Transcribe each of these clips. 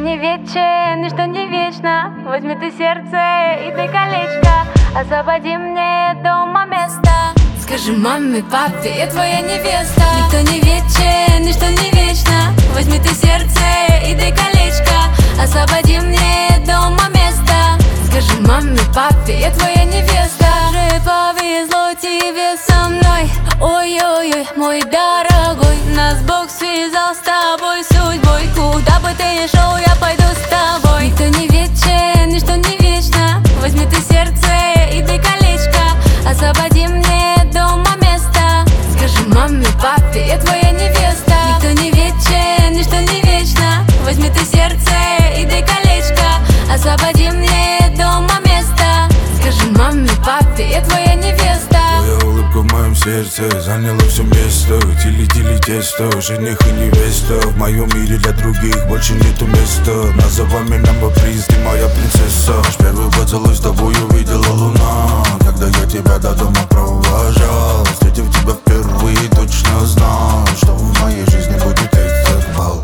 не вечен, ничто не вечно. Возьми ты сердце и ты колечко, освободи мне дома место. Скажи маме, папе, я твоя невеста. Никто не вечен, ничто не вечно. Возьми ты сердце и ты колечко, освободи мне дома место. Скажи маме, папе, я твоя невеста. Же повезло тебе со мной, ой-ой-ой, мой дорогой. Нас Бог связал с тобой судьбой. Куда бы ты ни шел, я пойду с тобой. Никто не вечен, ничто не вечно. Возьми ты сердце и ты колечко, освободи мне дома место. Скажи маме, папе, я твоя невеста. Никто не вечен, ничто не вечно. Возьми ты сердце и ты колечко, освободи мне дома место. Скажи маме, папе, я твоя невеста. Твоя улыбка в моем сердце заняла все место. Тили-тили тесто, жених и невеста. В моем мире для других больше нету места. Называй меня Баприз, ты моя принцесса. Наш первый поцелуй с тобой увидела луна. Когда я тебя до дома провожал, встретив тебя впервые, точно знал, что в моей жизни будет этот бал.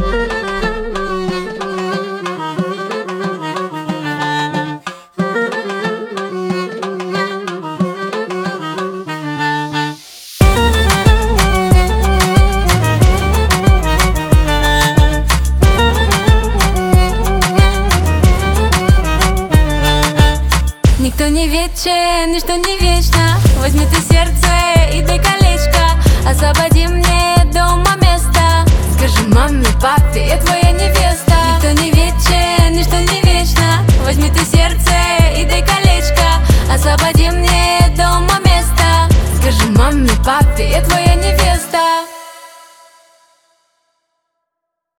Никто не вечен, ничто не вечно. Возьми ты сердце и ты колечко, освободи мне дома место. Скажи маме, папе, я твоя невеста. Никто не вечен, ничто не вечно. Возьми ты сердце